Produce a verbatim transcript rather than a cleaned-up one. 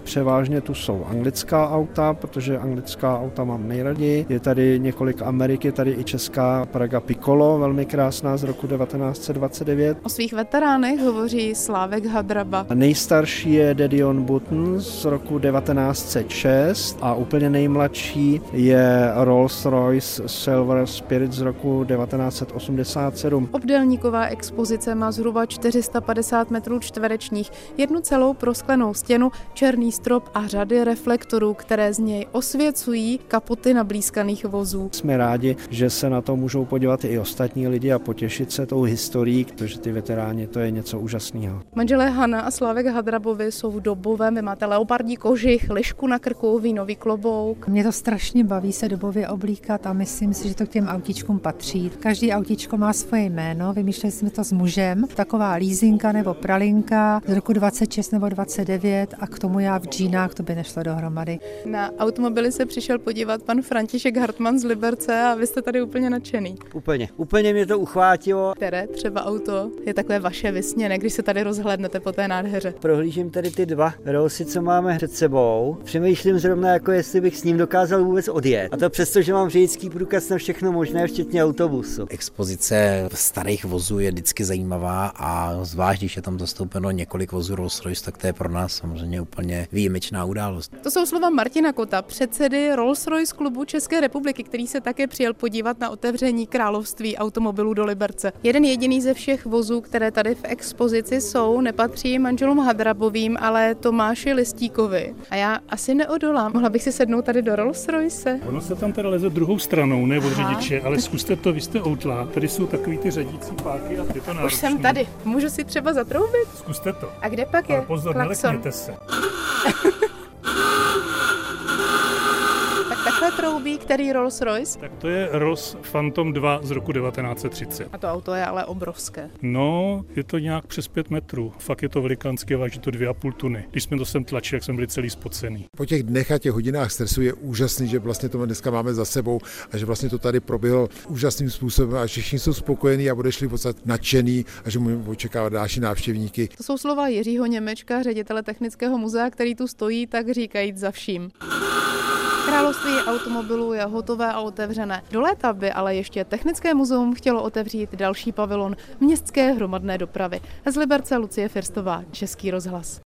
Převážně tu jsou anglická auta, protože anglická auta mám nejraději. Je tady několik Amerik, je tady i česká Praga Piccolo, velmi krásná z roku devatenáct set dvacet devět. O svých veteránech hovoří Slávek Hadraba. Nejstarší je Dedion Button z roku devatenáct set šest a úplně nejmladší je Rolls-Royce Silver Spirit z roku devatenáct set osmdesát sedm. Obdélníková expozice má zhruba čtyři sta padesát metrů čtverečních, jednu celou prosklenou stěnu, černý strop a řady reflektorů, které z něj osvěcují kapoty nablýskaných vozů. Jsme rádi, že se na to můžou podívat i ostatní lidi a potěšit se tou historií, protože ty veteráni, to je něco úžasného. Manželé Hana a Slávek Hadrabovi jsou v dobovém, vy máte leopardní kožich, lišku na krku, vínový klobouk. Mě to strašně baví se dobově oblíkat a myslím si, že to k těm autíčkům patří. Každý autíčko má svoje jméno, vymýšleli jsme to s mužem. Taková lízinka nebo pralinka z roku dvacet šest nebo dvacet devět a k tomu já v džínách, to by nešlo dohromady. Na automobily se přišel podívat pan František Hartmann z Liberce a vy jste tady úplně nadšený. Úplně, úplně mě to uchvátilo. Které třeba auto je takové vaše vysněné, když se tady rozhlédnete po té nádheře? Prohlížím tady ty dva Rollsy, co máme před sebou. Přemýšlím zrovna, jako jestli bych s ním dokázal vůbec odjet. A to přesto, že mám řidičský průkaz na všechno možné, včetně autobusu. Expozice starých vozů je vždycky zajímavá a zvlášť, když je tam zastoupeno několik vozů Rolls-Royce, tak to je pro nás samozřejmě úplně výjimečná událost. To jsou slova Martina Kota, předsedy Rolls-Royce klubu České republiky, který se také přijel podívat na otevření království automobilů do Liberce. Jeden jediný ze všech vozů, které tady v expozici jsou, nepatří manželům Hadrabovým, ale Tomáši Listíkovi. A já asi neodolám. Mohla bych si sednout tady do Rolls-Royce? Ono se tam teda leze druhou stranou, ne od řidiče, ale zkuste to, vy jste outlá. Tady jsou takový ty řadící páky a je to náročný. Už jsem tady. Můžu si třeba zatroubit? Zkuste to. A kde pak je? Ale pozor, klakson? nelekněte se. Tak takhle troubí, který Rolls-Royce? Tak to je Rolls Phantom dva z roku devatenáct set třicet. A to auto je ale obrovské. No, je to nějak přes pět metrů. Fakt je to velikánské, váží to dvě a půl tuny. Když jsme to sem tlačili, jak jsme byli celý spocený. Po těch dnech a těch hodinách stresu je úžasný, že vlastně to dneska máme za sebou a že vlastně to tady proběhlo úžasným způsobem a všichni jsou spokojení a odešli v podstatě nadšený a že můžeme očekávat další návštěvníky. To jsou slova Jiřího Němečka, ředitele Technického muzea, který tu stojí, tak říkajíc za vším. Království automobilů je hotové a otevřené. Do léta by ale ještě Technické muzeum chtělo otevřít další pavilon městské hromadné dopravy. Z Liberce Lucie Firstová, Český rozhlas.